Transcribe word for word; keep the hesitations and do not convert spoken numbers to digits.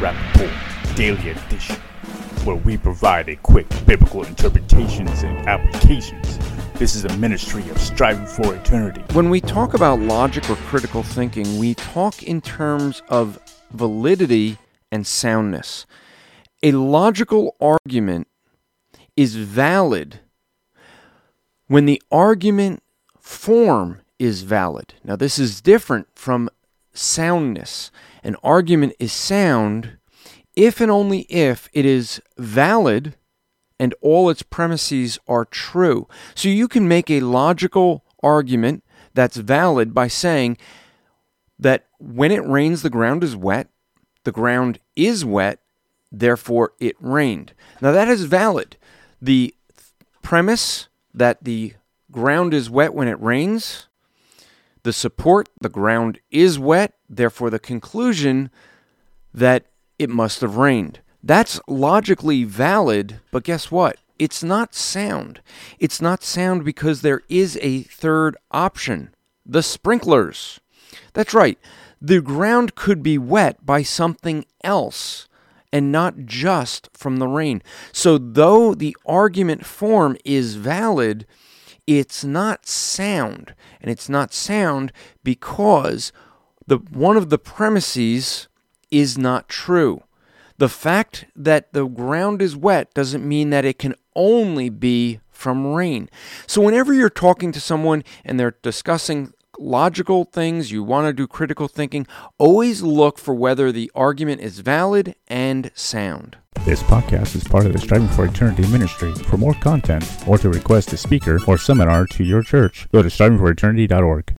Rappaport Daily Edition, where we provide a quick biblical interpretations and applications. This is a ministry of striving for eternity. When we talk about logic or critical thinking, we talk in terms of validity and soundness. A logical argument is valid when the argument form is valid. Now, this is different from soundness. An argument is sound if and only if it is valid and all its premises are true. So you can make a logical argument that's valid by saying that when it rains, the ground is wet, the ground is wet, therefore it rained. Now that is valid. The premise that the ground is wet when it rains, the support, the ground is wet, therefore the conclusion that it must have rained. That's logically valid, but guess what? It's not sound. It's not sound because there is a third option, the sprinklers. That's right. The ground could be wet by something else and not just from the rain. So though the argument form is valid, it's not sound. And it's not sound because the one of the premises is not true. The fact that the ground is wet doesn't mean that it can only be from rain. So whenever you're talking to someone and they're discussing logical things, you want to do critical thinking, always look for whether the argument is valid and sound. This podcast is part of the Striving for Eternity ministry. For more content or to request a speaker or seminar to your church, go to striving for eternity dot org.